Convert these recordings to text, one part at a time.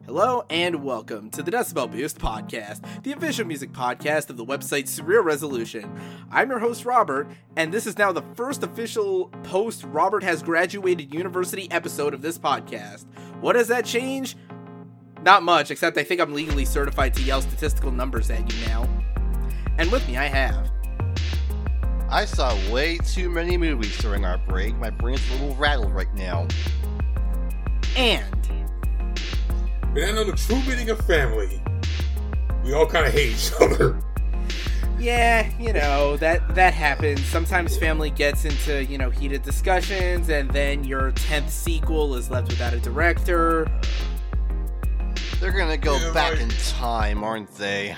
Hello and welcome to the Decibel Boost podcast, the official music podcast of the website Surreal Resolution. I'm your host Robert, and this is now the first official post-Robert has graduated university episode of this podcast. What does that change? Not much, except I think I'm legally certified to yell statistical numbers at you now. And with me I have... I saw way too many movies during our break. My brain's a little rattled right now. And... Man, I know the true meaning of family. We all kind of hate each other. Yeah, that happens. Sometimes family gets into, heated discussions, and then your 10th sequel is left without a director. They're gonna go back in time, aren't they?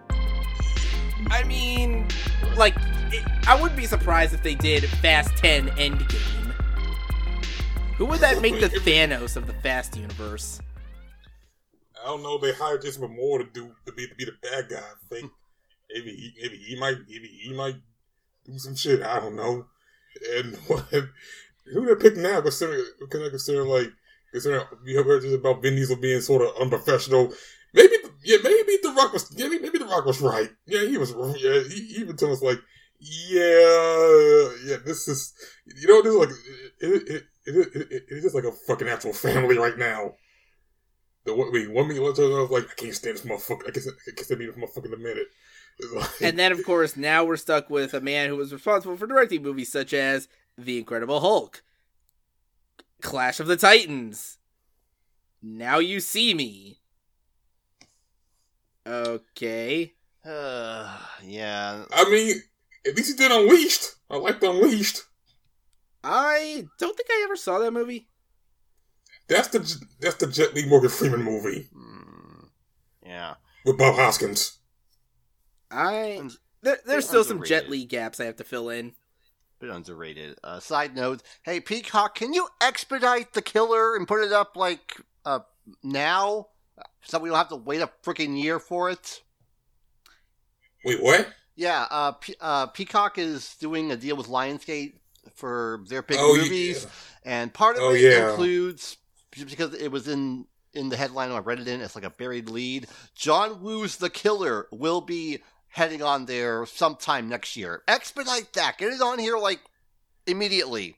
I mean, I wouldn't be surprised if they did Fast 10 Endgame. Who would that make the Thanos of the Fast universe? I don't know. They hired Jason Momoa to be the bad guy. I think maybe he might do some shit. I don't know. And who they pick now? Considering we heard just about Vin Diesel being sort of unprofessional. Maybe The Rock was right. Yeah, he was. Yeah, he even told us this is this is like it's just like a fucking actual family right now. One minute, I can't stand this motherfucker. I can't stand this motherfucker in a minute. And then, of course, now we're stuck with a man who was responsible for directing movies such as The Incredible Hulk, Clash of the Titans, Now You See Me. Okay. Yeah. I mean, at least he did Unleashed. I liked Unleashed. I don't think I ever saw that movie. That's the Jet Li Morgan Freeman movie. Yeah. With Bob Hoskins. There's still some Jet Li gaps I have to fill in. Bit underrated. Side note, hey Peacock, can you expedite The Killer and put it up now? So we don't have to wait a freaking year for it? Wait, what? Yeah, Peacock is doing a deal with Lionsgate for their big movies. Yeah. And part of it includes... because it was in the headline I read it in, it's like a buried lead. John Woo's The Killer will be heading on there sometime next year. Expedite that. Get it on here, immediately.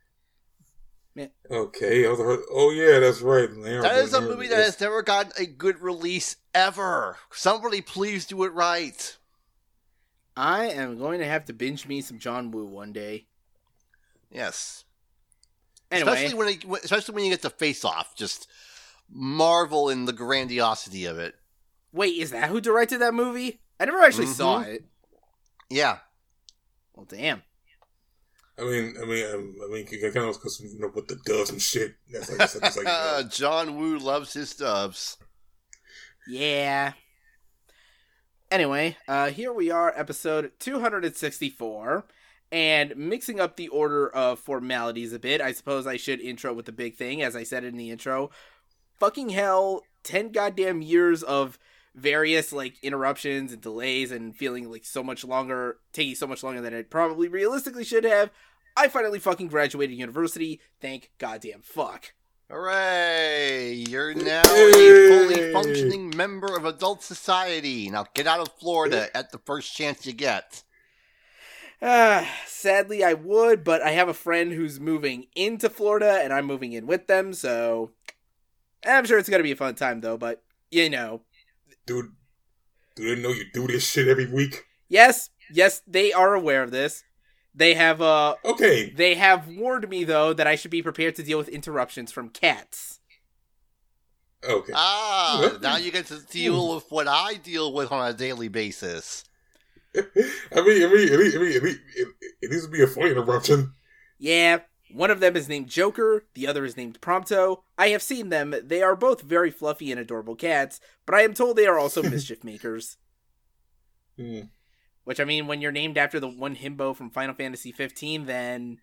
Okay. That's right. That is a movie that has never gotten a good release ever. Somebody please do it right. I am going to have to binge me some John Woo one day. Yes. Anyway. Especially when you get to Face Off, just marvel in the grandiosity of it. Wait, is that who directed that movie? I never actually saw it. Yeah. Well, damn. I mean, kind of because with the doves and shit. That's John Woo loves his doves. Yeah. Anyway, here we are, episode 264. And mixing up the order of formalities a bit, I suppose I should intro with the big thing, as I said in the intro. Fucking hell, 10 goddamn years of various, interruptions and delays and feeling taking so much longer than it probably realistically should have. I finally fucking graduated university. Thank goddamn fuck. Hooray! You're now a fully functioning member of adult society. Now get out of Florida at the first chance you get. Sadly I would, but I have a friend who's moving into Florida, and I'm moving in with them, so... I'm sure it's gonna be a fun time, though, but, Dude, do they know you do this shit every week? Yes, they are aware of this. They have, Okay. They have warned me, though, that I should be prepared to deal with interruptions from cats. Okay. Now you get to deal with what I deal with on a daily basis. I mean, it needs to be a funny interruption. Yeah, one of them is named Joker, the other is named Prompto. I have seen them. They are both very fluffy and adorable cats, but I am told they are also mischief makers. Which, I mean, when you're named after the one himbo from Final Fantasy 15, then...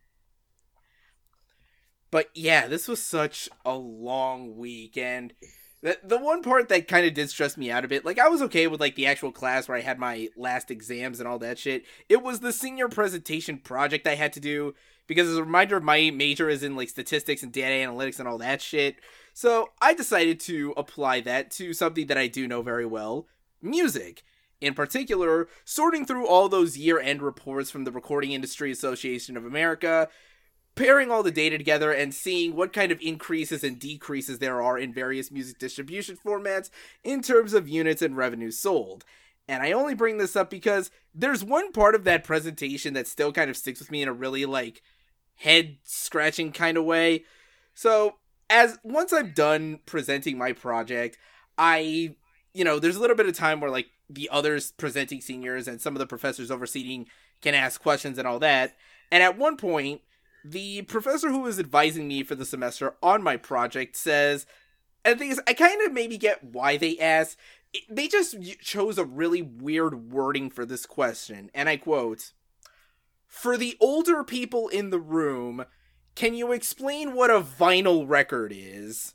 But yeah, this was such a long week, and the one part that kind of did stress me out a bit, I was okay with, the actual class where I had my last exams and all that shit. It was the senior presentation project I had to do, because as a reminder, my major is in, statistics and data analytics and all that shit. So I decided to apply that to something that I do know very well, music. In particular, sorting through all those year-end reports from the Recording Industry Association of America, pairing all the data together and seeing what kind of increases and decreases there are in various music distribution formats in terms of units and revenues sold. And I only bring this up because there's one part of that presentation that still kind of sticks with me in a really, head-scratching kind of way. So, once I'm done presenting my project, there's a little bit of time where, the others presenting seniors and some of the professors overseeing can ask questions and all that. And at one point, the professor who was advising me for the semester on my project says, and the thing is, I kind of maybe get why they asked. They just chose a really weird wording for this question, and I quote, "For the older people in the room, can you explain what a vinyl record is?"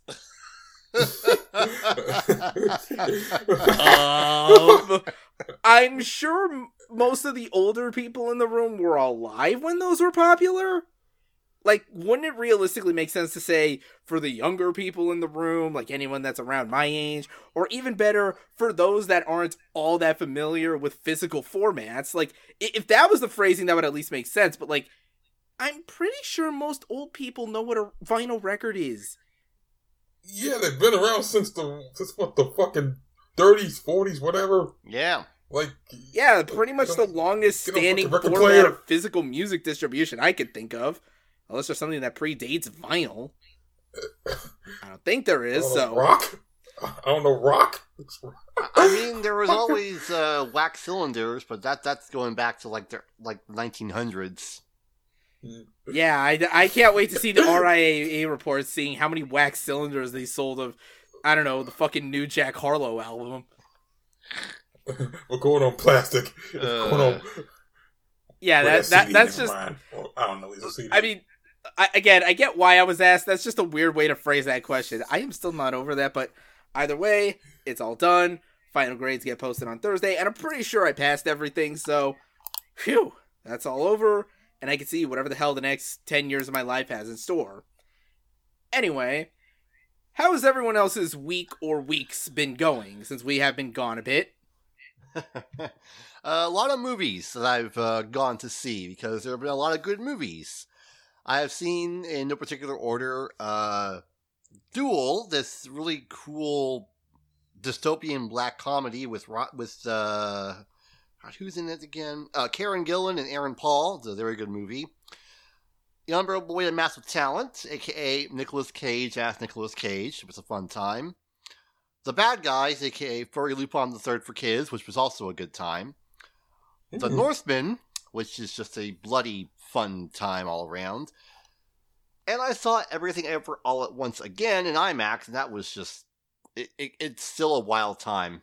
I'm sure most of the older people in the room were alive when those were popular. Wouldn't it realistically make sense to say, for the younger people in the room, anyone that's around my age, or even better, for those that aren't all that familiar with physical formats? If that was the phrasing, that would at least make sense, but, I'm pretty sure most old people know what a vinyl record is. Yeah, they've been around since the fucking 30s, 40s, whatever. Yeah. Yeah, pretty much the longest standing format of physical music distribution I could think of. Unless there's something that predates vinyl. I don't think there is, so... Rock? I don't know, rock? I mean, there was always wax cylinders, but that's going back to, the 1900s. Yeah, I can't wait to see the RIAA reports seeing how many wax cylinders they sold of, I don't know, the fucking new Jack Harlow album. We're going on plastic. Going on... Yeah, that's just... Well, I don't know. I mean... I get why I was asked. That's just a weird way to phrase that question. I am still not over that, but either way, it's all done. Final grades get posted on Thursday, and I'm pretty sure I passed everything, so phew, that's all over, and I can see whatever the hell the next 10 years of my life has in store. Anyway, how has everyone else's week or weeks been going, since we have been gone a bit? A lot of movies that I've gone to see, because there have been a lot of good movies. I have seen, in no particular order, Duel, this really cool dystopian black comedy with who's in it again? Karen Gillan and Aaron Paul. It's a very good movie. The Umbrella Boy and Massive Talent, a.k.a. Nicolas Cage as Nicolas Cage. It was a fun time. The Bad Guys, a.k.a. Furry Lupin III for Kids, which was also a good time. The Northman, which is just a bloody fun time all around. And I saw Everything Ever All at Once again in IMAX, and that was just... It's still a wild time.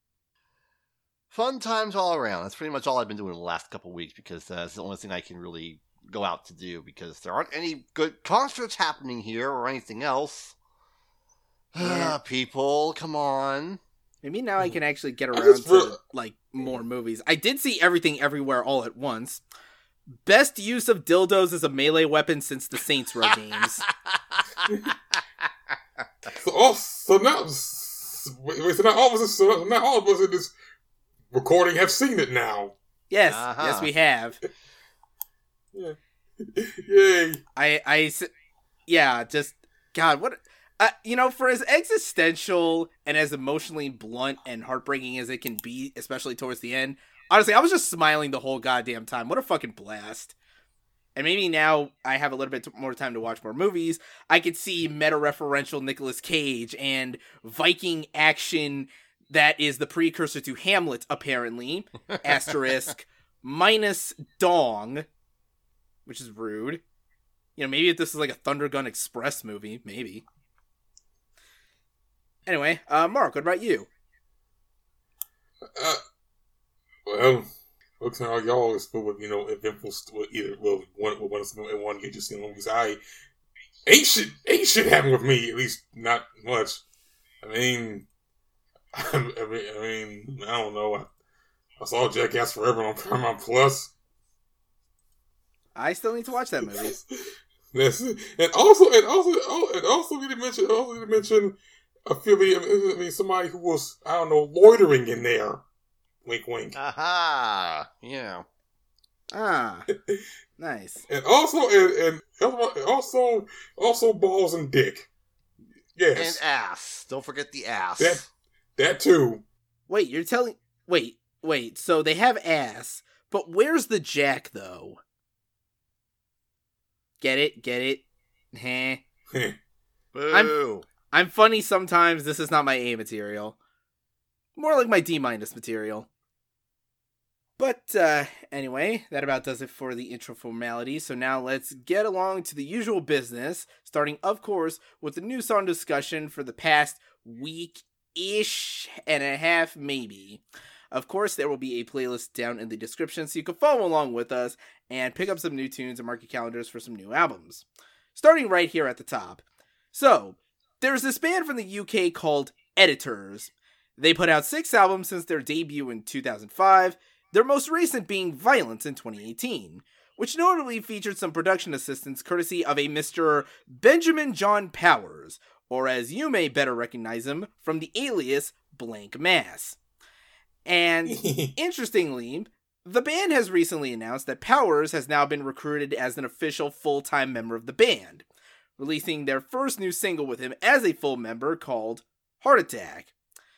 Fun times all around. That's pretty much all I've been doing the last couple weeks, because that's the only thing I can really go out to do, because there aren't any good concerts happening here or anything else. Yeah. People, come on. Maybe now I can actually get around to, more movies. I did see Everything Everywhere All at Once. Best use of dildos as a melee weapon since the Saints Row games. So now all of us in this recording have seen it now. Yes, yes we have. Yeah. Yay. Yeah, just, God, what... for as existential and as emotionally blunt and heartbreaking as it can be, especially towards the end, honestly, I was just smiling the whole goddamn time. What a fucking blast. And maybe now I have a little bit more time to watch more movies. I could see meta-referential Nicolas Cage and Viking action that is the precursor to Hamlet, apparently. Asterisk. Minus dong. Which is rude. Maybe if this is like a Thunder Gun Express movie. Maybe. Anyway, Mark, what about you? Well, looks like y'all is full with, eventful, one get to see movies. Ain't shit happened with me, at least not much. I mean, I don't know. I saw Jackass Forever on Paramount Plus. I still need to watch that movie. That's it. And also, we didn't mention somebody who was, I don't know, loitering in there. Wink, wink. Aha! Yeah. Ah, nice. And also balls and dick. Yes. And ass. Don't forget the ass. That too. Wait, you're telling... Wait, so they have ass, but where's the jack, though? Get it? Heh. Boo. I'm funny sometimes, this is not my A material. More like my D- material. But, anyway, that about does it for the intro formality, so now let's get along to the usual business, starting, of course, with the new song discussion for the past week-ish and a half, maybe. Of course, there will be a playlist down in the description so you can follow along with us and pick up some new tunes and mark your calendars for some new albums. Starting right here at the top. So, there's this band from the UK called Editors. They put out 6 albums since their debut in 2005, their most recent being Violence in 2018, which notably featured some production assistance courtesy of a Mr. Benjamin John Powers, or as you may better recognize him from the alias Blank Mass. And interestingly, the band has recently announced that Powers has now been recruited as an official full-time member of the band, releasing their first new single with him as a full member called Heart Attack.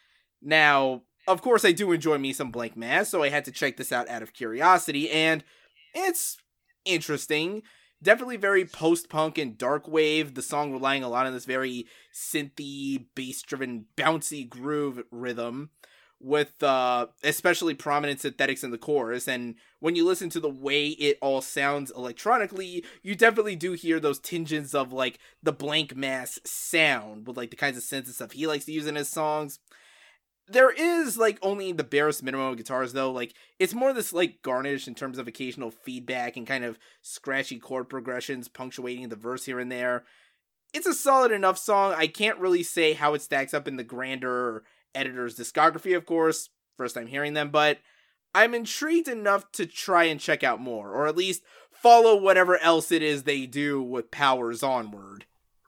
Now, of course, I do enjoy me some Blank Mass, so I had to check this out of curiosity, and it's interesting. Definitely very post-punk and dark wave, the song relying a lot on this very synthy, bass-driven, bouncy groove rhythm, with especially prominent synthetics in the chorus, and when you listen to the way it all sounds electronically, you definitely do hear those tinges of, like, the Blank Mass sound, with, like, the kinds of synths and stuff he likes to use in his songs. There is, like, only the barest minimum of guitars, though. Like, it's more this, like, garnish in terms of occasional feedback and kind of scratchy chord progressions punctuating the verse here and there. It's a solid enough song. I can't really say how it stacks up in the grander Editor's discography, of course. First time hearing them, but I'm intrigued enough to try and check out more, or at least follow whatever else it is they do with Powers onward.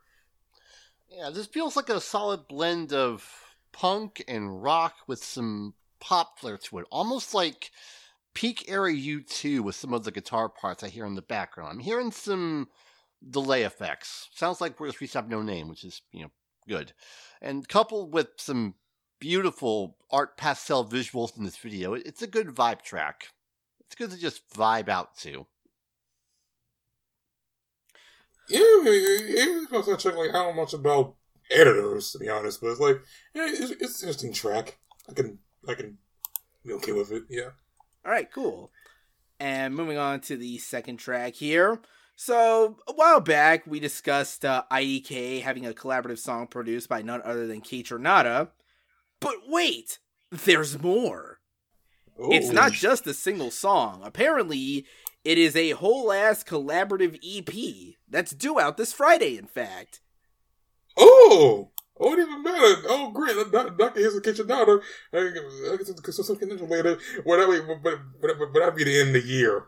Yeah, this feels like a solid blend of punk and rock with some pop flair to it. Almost like peak era U2 with some of the guitar parts I hear in the background. I'm hearing some delay effects. Sounds like Where the Streets Have No Name, which is, good. And coupled with some beautiful art pastel visuals in this video, it's a good vibe track. It's good to just vibe out to. Yeah, I was checking, like, I don't know much about Editors, to be honest, but it's like, yeah, it's an interesting track. I can be okay with it, yeah. Alright, cool. And moving on to the second track here. So, a while back, we discussed IDK having a collaborative song produced by none other than Kaytranada. But wait! There's more! Ooh. It's not just a single song. Apparently, it is a whole-ass collaborative EP that's due out this Friday, in fact. Oh! Oh, it didn't even matter. Oh, great. Dr. Here's a Kaytranada. I get some connection later. But that'd be the end of the year.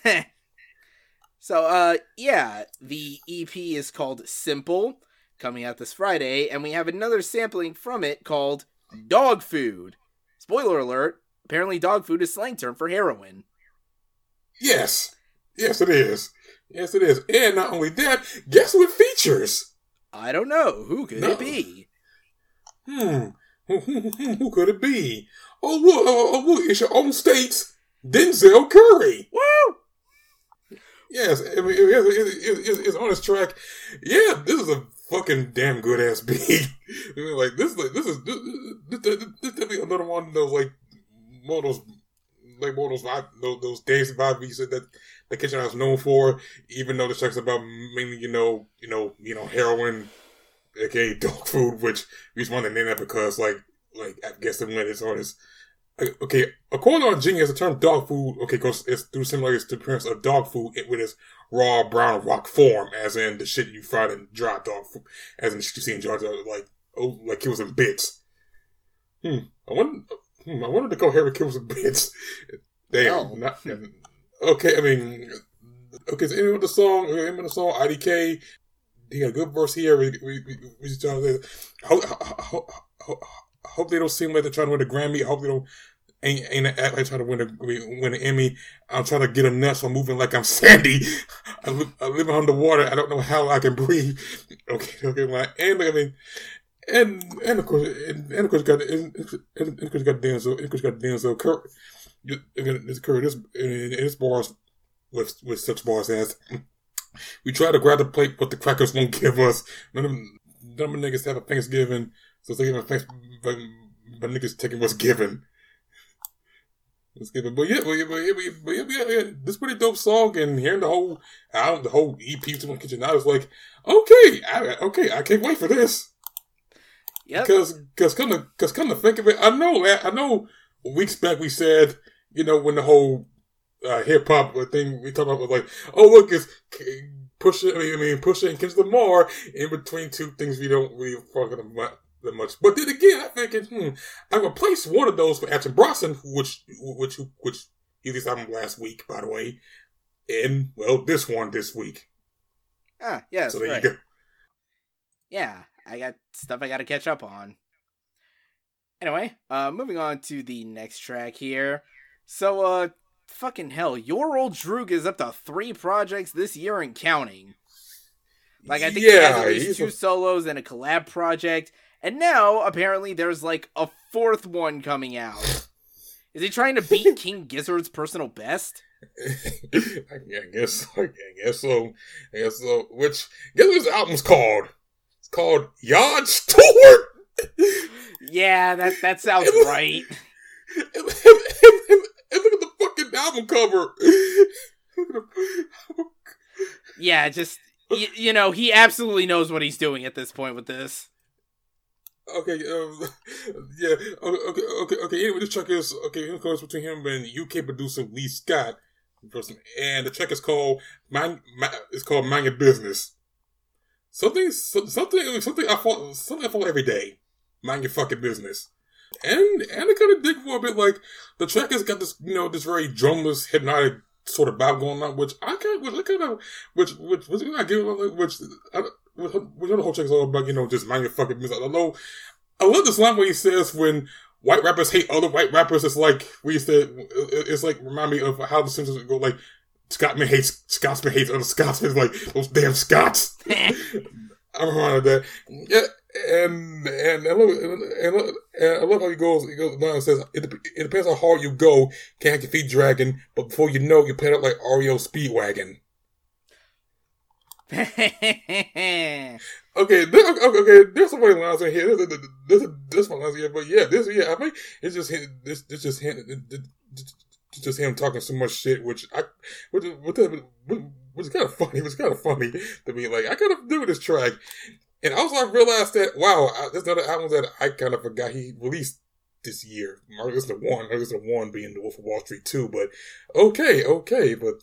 So, yeah, the EP is called Simple, coming out this Friday, and we have another sampling from it called Dog Food. Spoiler alert, apparently dog food is slang term for heroin. Yes. Yes, it is. Yes, it is. And not only that, guess who it features? I don't know. Who could it be? Who could it be? Oh, look, it's your own state's Denzel Curry. Woo! Yes, I mean, it's on this track. Yeah, this is a fucking damn good ass beat. Like this is definitely another one of those those dance vibe beats that the Kitchen is known for. Even though the track's about mainly heroin, aka dog food, which we just want to name that because like I guess when it's on this. Okay, according to Genius, the term dog food, goes it's through similarities to the appearance of dog food with its raw brown rock form, as in the shit you fried in dry dog food, as in the shit you see in jars, like kills in bits. I wonder to go here with kills in bits. Damn. Okay, I mean, okay, so anyway, the song, IDK, he got a good verse here. We just trying to hope they don't seem like they're trying to win a Grammy. I hope they don't ain't act like trying to win an Emmy. I'm trying to get a nut, so I'm moving like I'm Sandy. I live underwater. I don't know how I can breathe. Okay, and of course got Denzel Curry. This bars with such bars as, we try to grab the plate, but the crackers won't give us. None of niggas have a Thanksgiving, so they give a thanks, but niggas taking what's given. But yeah, this pretty dope song, and hearing the whole album, the whole EP to my kitchen, I was like, okay, I can't wait for this. Yeah, because come to think of it, I know. Weeks back we said, when the whole hip hop thing we talked about was like, oh look, it's Pusha and Kendrick Lamar in between two things we don't really fucking about that much. But then again, I think I replaced one of those for Action Bronson, which he released album last week, by the way, and this one this week. Yeah. So there right. you go. Yeah, I got stuff I got to catch up on. Anyway, moving on to the next track here. So, fucking hell, Your Old Droog is up to 3 projects this year and counting. Like, I think he has at least 2 solos and a collab project, and now, apparently, there's, like, a 4th one coming out. Is he trying to beat King Gizzard's personal best? I guess so. Which, guess what his album's called? It's called Yard Stewart! Yeah, that sounds right. And look at the fucking album cover. Yeah, just, he absolutely knows what he's doing at this point with this. Okay, yeah, okay. Anyway, this track is, it goes between him and UK producer Lee Scott, and the track is called Mind Your Business. Something I follow every day. Mind your fucking business. And I kind of dig for a bit, like, the track has got this, this very drumless, hypnotic sort of vibe going on, which the whole track is all about, just mind your fucking business. I love this line where he says, when white rappers hate other white rappers, it's like, it's like, remind me of how the Simpsons go, like, Scotsman hates other Scotsmen, like, those damn Scots. I'm reminded of that. Yeah. And I love how he goes down and says, it depends how hard you go, can't have your feet dragging, but before you know, you pay up like REO Speedwagon. Okay, there's some funny lines in here. This one lines here, but I think it's just him talking so much shit, which is kind of funny. It was kind of funny to me. Like, I kind of do this track. And also, I realized that, wow, there's another album that I kind of forgot he released this year. There's the one being The Wolf of Wall Street 2, but okay, but...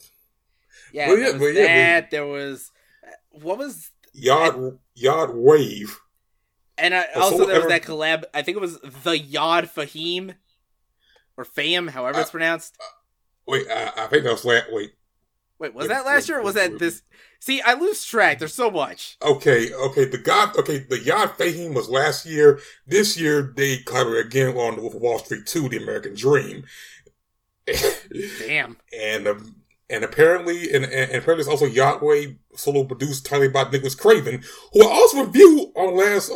There was... What was... Yard Wave. And also there was that collab, I think it was The Yard Fahim, or Fame, however it's pronounced. I think that was was that last year or was that this? See, I lose track. There's so much. Okay. The Yad Fahim was last year. This year, they collaborated again on The Wolf of Wall Street 2, The American Dream. Damn. And apparently it's also Yahweh solo produced entirely by Nicholas Craven, who I also reviewed on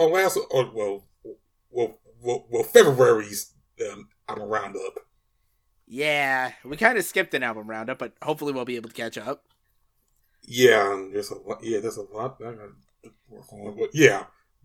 February's album roundup. Yeah, we kind of skipped an album roundup, but hopefully we'll be able to catch up. Yeah, there's a lot I gotta work on. But yeah,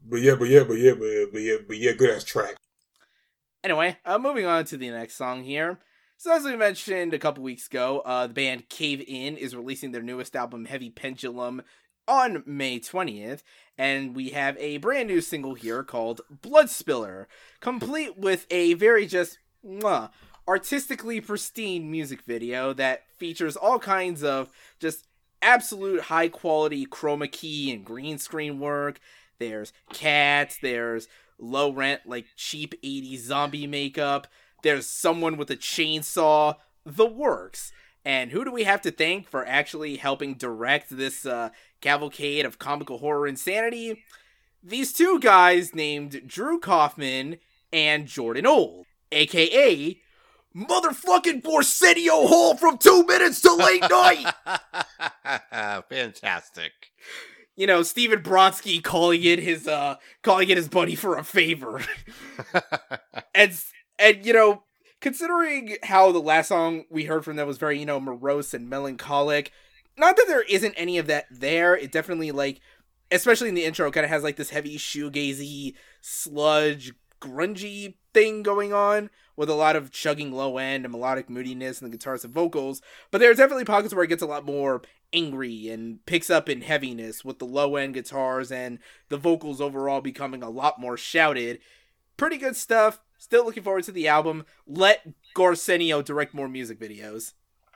good ass track. Anyway, moving on to the next song here. So as we mentioned a couple weeks ago, the band Cave In is releasing their newest album, Heavy Pendulum, on May 20th, and we have a brand new single here called Blood Spiller, complete with a very just artistically pristine music video that features all kinds of just absolute high quality chroma key and green screen work. There's cats, there's low rent, like cheap 80s zombie makeup, there's someone with a chainsaw, the works. And who do we have to thank for actually helping direct this cavalcade of comical horror insanity? These two guys named Drew Kaufman and Jordan Old, a.k.a. Motherfucking Borsetio Hall from 2 Minutes to Late Night! Fantastic. You know, Steven Brodsky calling it his buddy for a favor. and you know, considering how the last song we heard from them was very, you know, morose and melancholic, not that there isn't any of that there, it definitely, like, especially in the intro, kind of has, like, this heavy shoegazy, sludge, grungy thing going on, with a lot of chugging low end and melodic moodiness and the guitars and vocals, but there's definitely pockets where it gets a lot more angry and picks up in heaviness with the low end guitars and the vocals overall becoming a lot more shouted. Pretty good stuff. Still looking forward to the album. Let Gorsenio direct more music videos.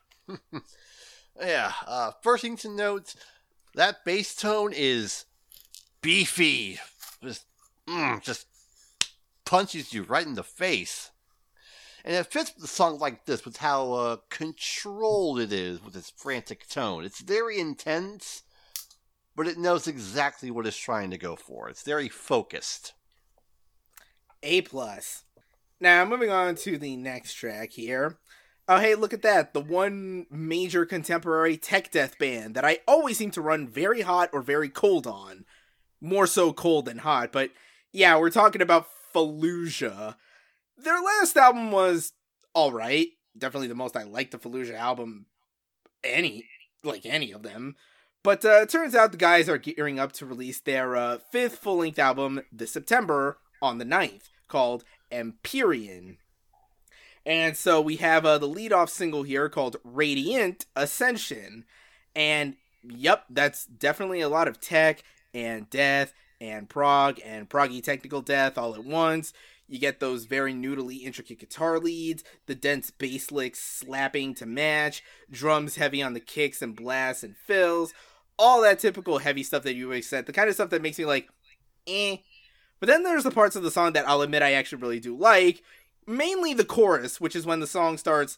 Yeah, first thing to note, that bass tone is beefy. Just punches you right in the face. And it fits with a song like this with how controlled it is with its frantic tone. It's very intense, but it knows exactly what it's trying to go for. It's very focused. A+. Now, moving on to the next track here. Oh, hey, look at that. The one major contemporary tech death band that I always seem to run very hot or very cold on. More so cold than hot, but yeah, we're talking about Fallujah. Their last album was alright. Definitely the most I liked the Fallujah album. Any of them. But it turns out the guys are gearing up to release their fifth full-length album this September on the 9th, called Empyrean. And so we have the lead-off single here called Radiant Ascension. And yep, that's definitely a lot of tech and death and prog and proggy technical death all at once. You get those very noodly intricate guitar leads, the dense bass licks slapping to match, drums heavy on the kicks and blasts and fills, all that typical heavy stuff that you would expect, the kind of stuff that makes me like, eh. But then there's the parts of the song that I'll admit I actually really do like, mainly the chorus, which is when the song starts,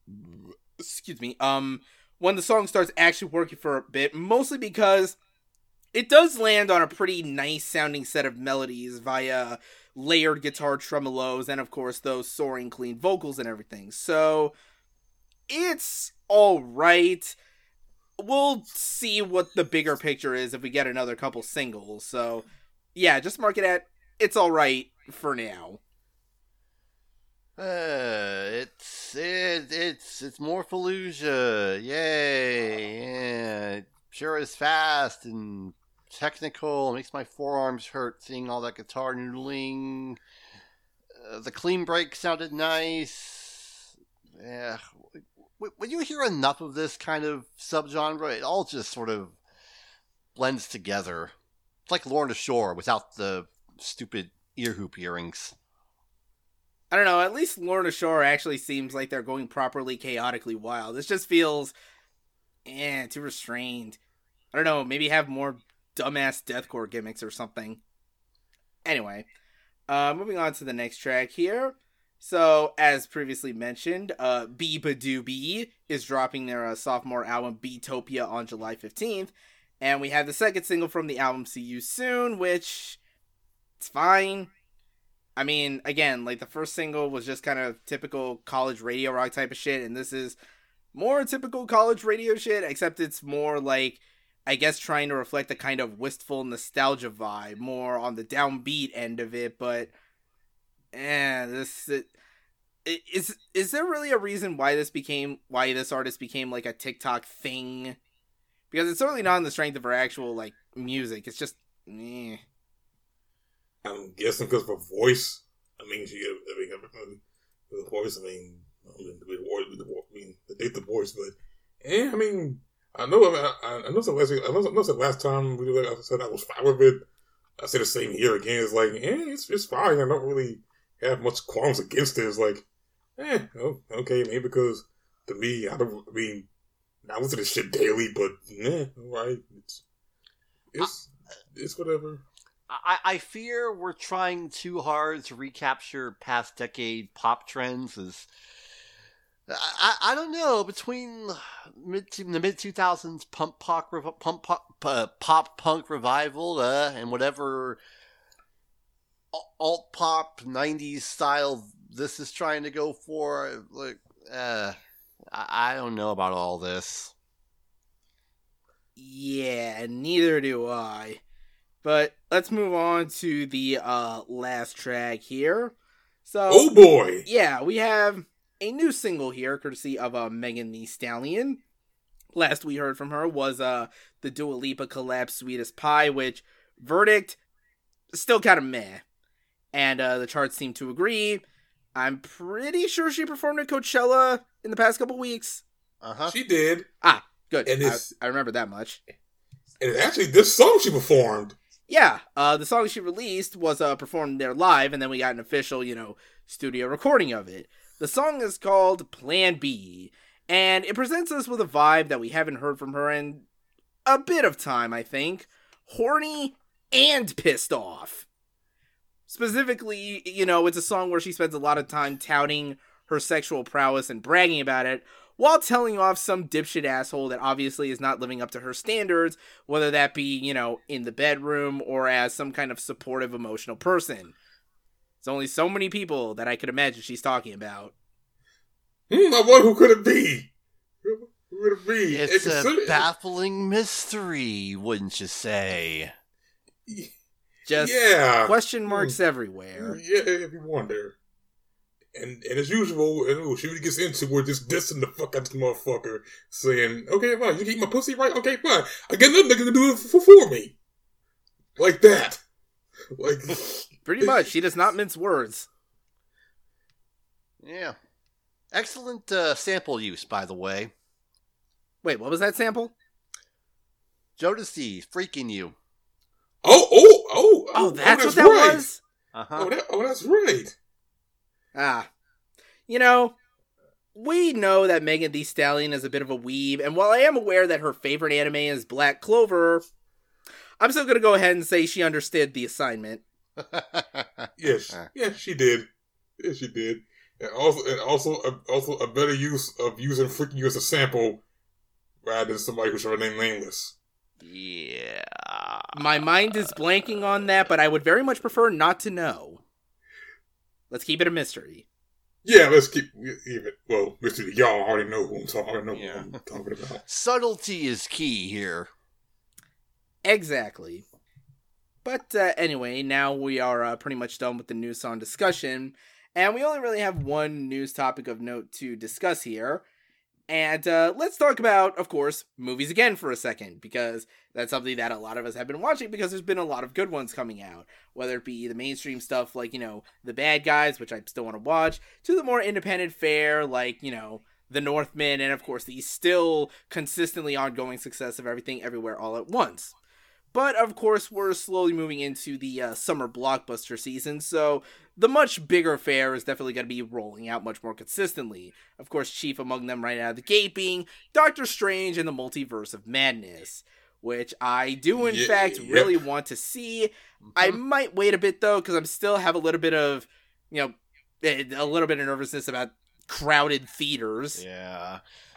when the song starts actually working for a bit, mostly because it does land on a pretty nice sounding set of melodies via layered guitar tremolos and of course those soaring clean vocals and everything. So it's alright. We'll see what the bigger picture is if we get another couple singles. So yeah, just mark it at it's alright for now. It's more Fallujah. Yay. Yeah. Sure is fast and technical. It makes my forearms hurt seeing all that guitar noodling. The clean break sounded nice. Yeah. When you hear enough of this kind of subgenre, it all just sort of blends together. It's like Lorna Shore without the stupid ear hoop earrings. I don't know, at least Lorna Shore actually seems like they're going properly chaotically wild. This just feels too restrained. I don't know, maybe have more dumbass deathcore gimmicks or something. Anyway, moving on to the next track here. So, as previously mentioned, Beabadoobee is dropping their sophomore album Beatopia on July 15th. And we have the second single from the album See You Soon, which, it's fine. I mean, again, like the first single was just kind of typical college radio rock type of shit, and this is more typical college radio shit, except it's more like, I guess, trying to reflect a kind of wistful nostalgia vibe, more on the downbeat end of it, but is there really a reason why this artist became like a TikTok thing? Because it's certainly not on the strength of her actual like music. It's just I'm guessing because of her voice. The voice. The voice, but I mean, I know the last time I said I was fine with it. I say the same here again. It's like, it's fine. I don't really have much qualms against it. It's like, okay, maybe because to me, I listen to this shit daily, but alright. It's whatever. I fear we're trying too hard to recapture past decade pop trends. I don't know, between the mid 2000s pop punk revival and whatever alt pop 90s style this is trying to go for, like, I don't know about all this. Yeah, neither do I. But let's move on to the last track here. So, oh boy! Yeah, we have a new single here, courtesy of Megan Thee Stallion. Last we heard from her was the Dua Lipa collab Sweetest Pie, which, verdict, still kind of meh. And the charts seem to agree. I'm pretty sure she performed at Coachella in the past couple weeks. She did. Ah, good. And I remember that much. And actually, this song she performed. Yeah, the song she released was performed there live, and then we got an official, studio recording of it. The song is called Plan B, and it presents us with a vibe that we haven't heard from her in a bit of time, I think. Horny and pissed off. Specifically, it's a song where she spends a lot of time touting her sexual prowess and bragging about it, while telling off some dipshit asshole that obviously is not living up to her standards, whether that be, in the bedroom or as some kind of supportive, emotional person. There's only so many people that I could imagine she's talking about. I wonder who could it be? Who would it be? It's a baffling mystery, wouldn't you say? Just question marks everywhere. Yeah, if you wonder. And as usual, she really gets into we're just dissing the fuck out of this motherfucker, saying, okay, fine, you keep my pussy right? Okay, fine. I get another nigga to do it for me. Like that. Like pretty much. She does not mince words. Yeah. Excellent sample use, by the way. Wait, what was that sample? Jodeci, Freaking You. Oh, that's what that right. was? Uh-huh. That's right. We know that Megan Thee Stallion is a bit of a weeb, and while I am aware that her favorite anime is Black Clover, I'm still going to go ahead and say she understood the assignment. Yes, she did. Yes, she did. And also a better use of using Freaking You as a sample rather than somebody who's remain nameless. Yeah. My mind is blanking on that, but I would very much prefer not to know. Let's keep it a mystery. Yeah, let's keep it. Well, mystery. Y'all already know who I'm talking about. Subtlety is key here. Exactly. But anyway, now we are pretty much done with the news song discussion, and we only really have one news topic of note to discuss here. And let's talk about, of course, movies again for a second, because that's something that a lot of us have been watching, because there's been a lot of good ones coming out, whether it be the mainstream stuff like, The Bad Guys, which I still want to watch, to the more independent fare like, The Northman, and of course the still consistently ongoing success of Everything Everywhere All at Once. But, of course, we're slowly moving into the summer blockbuster season, so the much bigger fare is definitely going to be rolling out much more consistently. Of course, chief among them right out of the gate being Doctor Strange and the Multiverse of Madness, which I do, in fact, really want to see. Mm-hmm. I might wait a bit, though, because I still have a little bit of, a little bit of nervousness about crowded theaters. Yeah.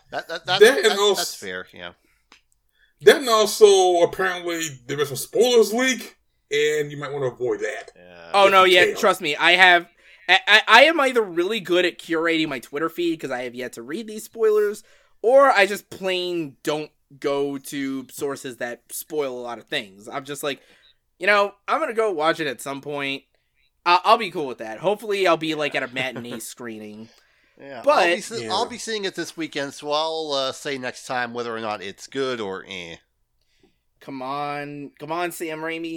That's fair, yeah. Then also, apparently, there was some spoilers leak, and you might want to avoid that. Yeah. Oh, no, yeah, trust me. I am either really good at curating my Twitter feed, because I have yet to read these spoilers, or I just plain don't go to sources that spoil a lot of things. I'm just like, I'm going to go watch it at some point. I'll be cool with that. Hopefully, I'll be, like, at a matinee screening. Yeah, but I'll be seeing it this weekend, so I'll say next time whether or not it's good or eh. Come on, Sam Raimi.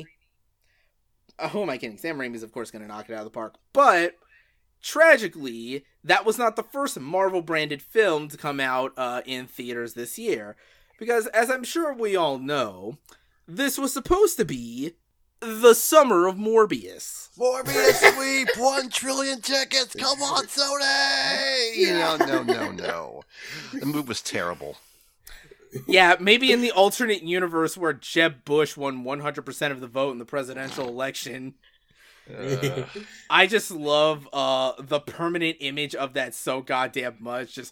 Who am I kidding? Sam Raimi's, of course, going to knock it out of the park. But, tragically, that was not the first Marvel-branded film to come out in theaters this year. Because, as I'm sure we all know, this was supposed to be the summer of Morbius. Morbius sweep 1 trillion tickets. Come on, Sony. No. The move was terrible. Yeah, maybe in the alternate universe where Jeb Bush won 100% of the vote in the presidential election. I just love the permanent image of that so goddamn much. Just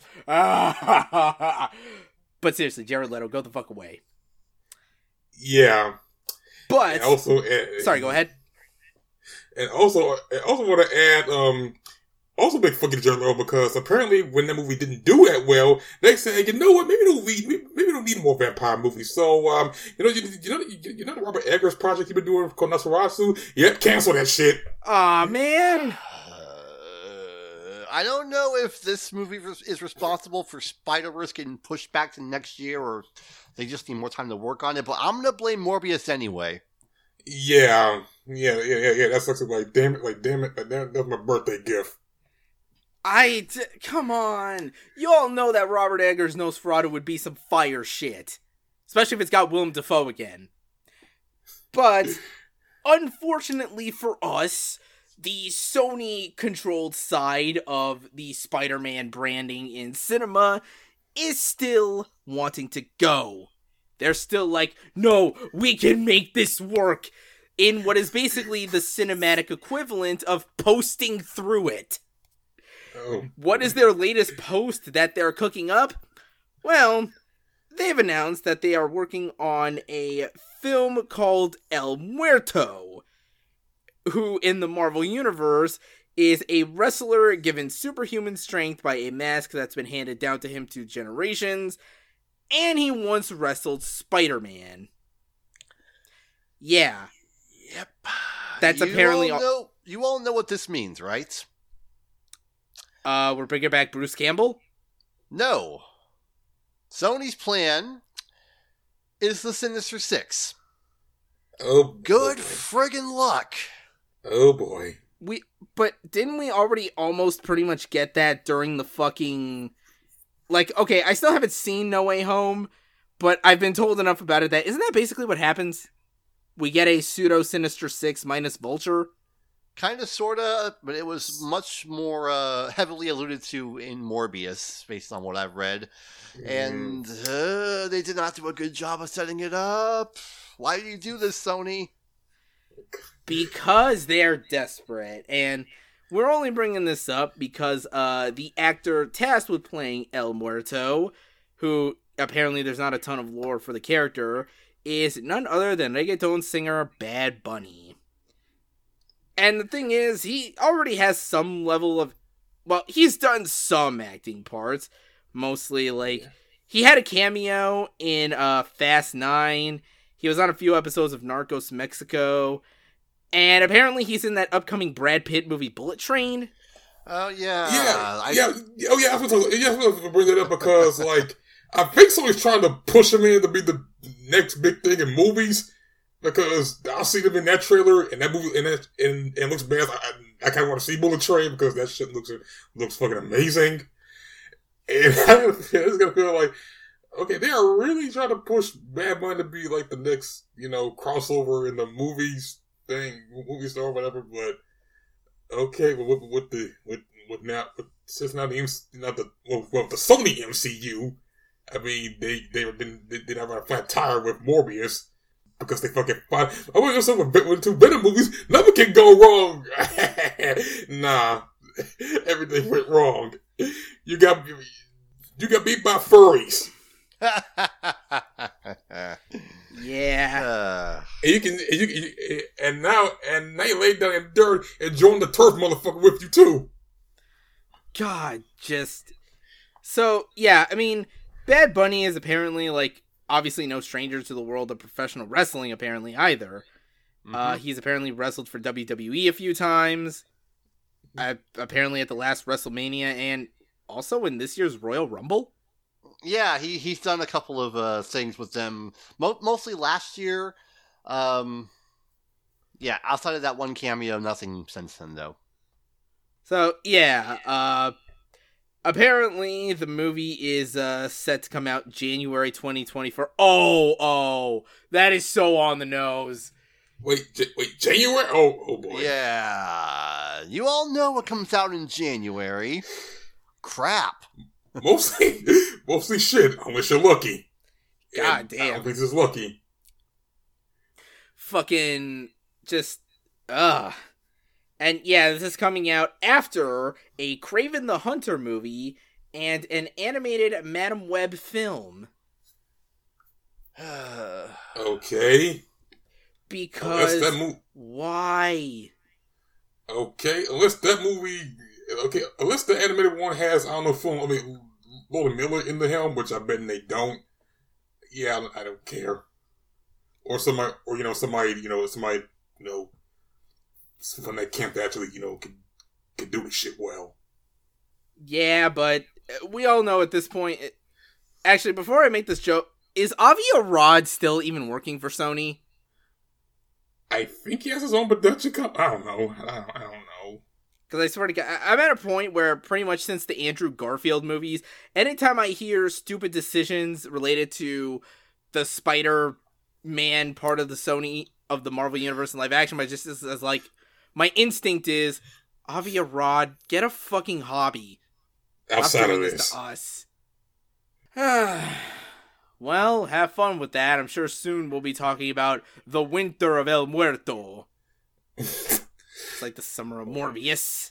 But seriously, Jared Leto, go the fuck away. Yeah. But also, sorry, go ahead. And also want to add, also big fucking Jared Leto, because apparently when that movie didn't do that well, they said, you know what, maybe we don't need more vampire movies. So, you know the Robert Eggers project you've been doing called Nosferatu? Yep, cancel that shit. Aw, man. I don't know if this movie is responsible for Spider-Verse getting pushed back to next year, or they just need more time to work on it, but I'm gonna blame Morbius anyway. Yeah, that's actually damn it, that's my birthday gift. Come on. You all know that Robert Eggers' Nosferatu would be some fire shit. Especially if it's got Willem Dafoe again. But, unfortunately for us, the Sony-controlled side of the Spider-Man branding in cinema is still wanting to go. They're still like, no, we can make this work, in what is basically the cinematic equivalent of posting through it. Oh. What is their latest post that they're cooking up? Well, they've announced that they are working on a film called El Muerto, who in the Marvel Universe is a wrestler given superhuman strength by a mask that's been handed down to him through generations, and he once wrestled Spider-Man. Yeah. Yep. That's apparently... You all know what this means, right? We're bringing back Bruce Campbell? No. Sony's plan is the Sinister Six. Oh, good friggin' luck. Oh boy. But didn't we already almost pretty much get that during the fucking... Like, okay, I still haven't seen No Way Home, but I've been told enough about it that... Isn't that basically what happens? We get a pseudo-Sinister Six minus Vulture? Kind of, sort of, but it was much more heavily alluded to in Morbius, based on what I've read. And they did not do a good job of setting it up. Why do you do this, Sony? Because they're desperate. And we're only bringing this up because the actor tasked with playing El Muerto, who apparently there's not a ton of lore for the character, is none other than reggaeton singer Bad Bunny. And the thing is, he already has some level of... Well, he's done some acting parts. Mostly, he had a cameo in Fast 9. He was on a few episodes of Narcos Mexico. And apparently he's in that upcoming Brad Pitt movie Bullet Train. Oh, yeah. Yeah. Oh, yeah, I was going to bring that up because, I think someone's trying to push him in to be the next big thing in movies. Because I see them in that trailer and that movie and looks bad. I kind of want to see Bullet Train because that shit looks fucking amazing. And it's gonna feel like, okay, they are really trying to push Bad Bunny to be like the next, crossover in the movies thing, movie star or whatever. But okay, but since now the Sony MCU, I mean they have a flat tire with Morbius. Because they fucking fine. I want to say with two Venom movies, nothing can go wrong. Nah, everything went wrong. You got beat by furries. Yeah. And now you lay down in dirt and join the turf motherfucker with you too. God, so yeah. I mean, Bad Bunny is apparently obviously no stranger to the world of professional wrestling, apparently, either. Mm-hmm. He's apparently wrestled for WWE a few times. Apparently at the last WrestleMania, and also in this year's Royal Rumble. Yeah, he's done a couple of things with them, mostly last year. Yeah, outside of that one cameo, nothing since then, though. So, yeah, apparently, the movie is set to come out January 2024. Oh, that is so on the nose. Wait, January? Oh boy. Yeah, you all know what comes out in January. Crap. Mostly shit, unless you're lucky. God damn. I don't think this is lucky. Fucking just, And yeah, this is coming out after a Kraven the Hunter movie and an animated Madam Web film. Okay. Because why? Okay, unless that movie... Okay, unless the animated one has, I don't know, Lola Miller in the helm, which I bet they don't. Yeah, I don't care. Or somebody, from that camp that actually, can do the shit well. Yeah, but we all know at this point... Actually, before I make this joke, is Avi Arad still even working for Sony? I think he has his own production company. I don't know. Because I swear to God, I'm at a point where pretty much since the Andrew Garfield movies, anytime I hear stupid decisions related to the Spider-Man part of the Marvel Universe in live action, but just as like, my instinct is, Avi Arad, get a fucking hobby. Outside of this. To us. Well, have fun with that. I'm sure soon we'll be talking about the Winter of El Muerto. It's like the Summer of Morbius.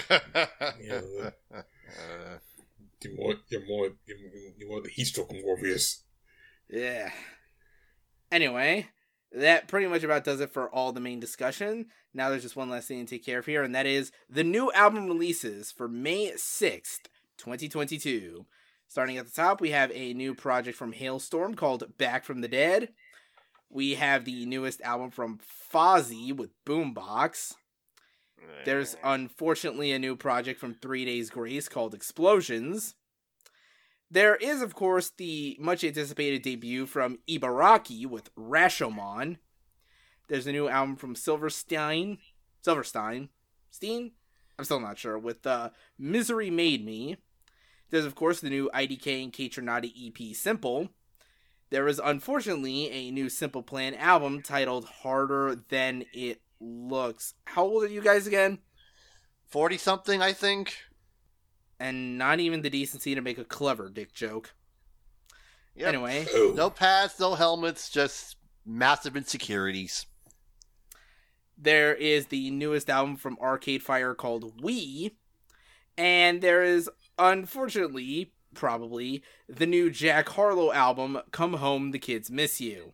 You're more the heat stroke of Morbius. Yeah. Anyway, that pretty much about does it for all the main discussion. Now there's just one last thing to take care of here, and that is the new album releases for May 6th, 2022. Starting at the top, we have a new project from Hailstorm called Back from the Dead. We have the newest album from Fozzy with Boombox. There's unfortunately a new project from 3 Days Grace called Explosions. There is, of course, the much anticipated debut from Ibaraki with Rashomon. There's a new album from Silverstein? Steen? I'm still not sure. With Misery Made Me. There's, of course, the new IDK and Kaytranada EP, Simple. There is, unfortunately, a new Simple Plan album titled Harder Than It Looks. How old are you guys again? 40-something, I think. And not even the decency to make a clever dick joke. Yep. Anyway. No pads, no helmets, just massive insecurities. There is the newest album from Arcade Fire called We. And there is, unfortunately, probably, the new Jack Harlow album, Come Home, the Kids Miss You.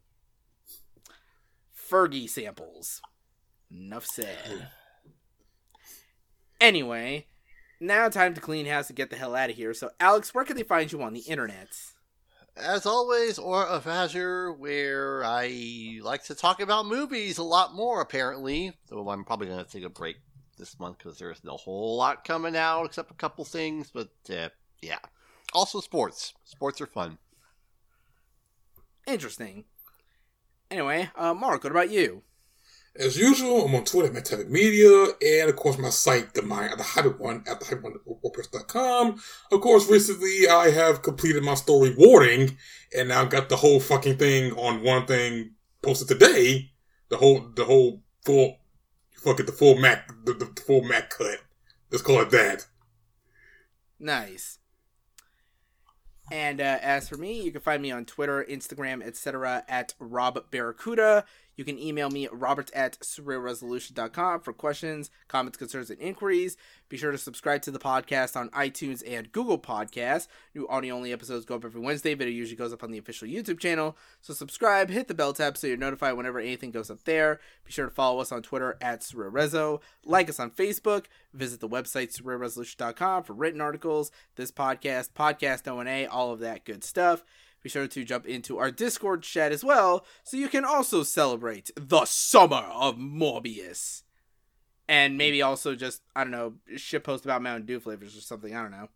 Fergie samples. Enough said. Anyway, now time to clean house and get the hell out of here. So, Alex, where can they find you on the internet? As always, Aura of Azure, where I like to talk about movies a lot more, apparently. Though I'm probably going to take a break this month because there's no whole lot coming out except a couple things. But, yeah. Also sports. Sports are fun. Interesting. Anyway, Mark, what about you? As usual, I'm on Twitter at Metallic Media, and of course my site, the Hyper One, at thehyperone.wordpress.com. Of course, recently I have completed my story Warding, and now got the whole fucking thing on one thing posted today. The full Mac cut. Let's call it that. Nice. And as for me, you can find me on Twitter, Instagram, etc. at Rob Barracuda. You can email me at robert@surrealresolution.com for questions, comments, concerns, and inquiries. Be sure to subscribe to the podcast on iTunes and Google Podcasts. New audio-only episodes go up every Wednesday. Video usually goes up on the official YouTube channel. So subscribe, hit the bell tab so you're notified whenever anything goes up there. Be sure to follow us on Twitter at SurrealRezo. Like us on Facebook. Visit the website surrealresolution.com for written articles, this podcast, podcast O&A, all of that good stuff. Be sure to jump into our Discord chat as well, so you can also celebrate the Summer of Morbius. And maybe also just, I don't know, shitpost about Mountain Dew flavors or something, I don't know.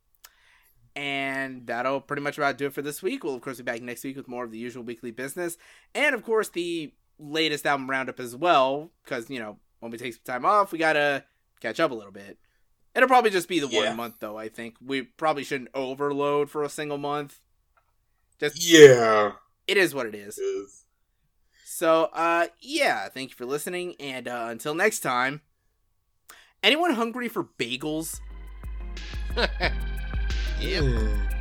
And that'll pretty much about do it for this week. We'll, of course, be back next week with more of the usual weekly business. And, of course, the latest album roundup as well, because, when we take some time off, we gotta catch up a little bit. It'll probably just be the 1 month, though, I think. We probably shouldn't overload for a single month. It is what it is. So, thank you for listening, and until next time, anyone hungry for bagels? Yep.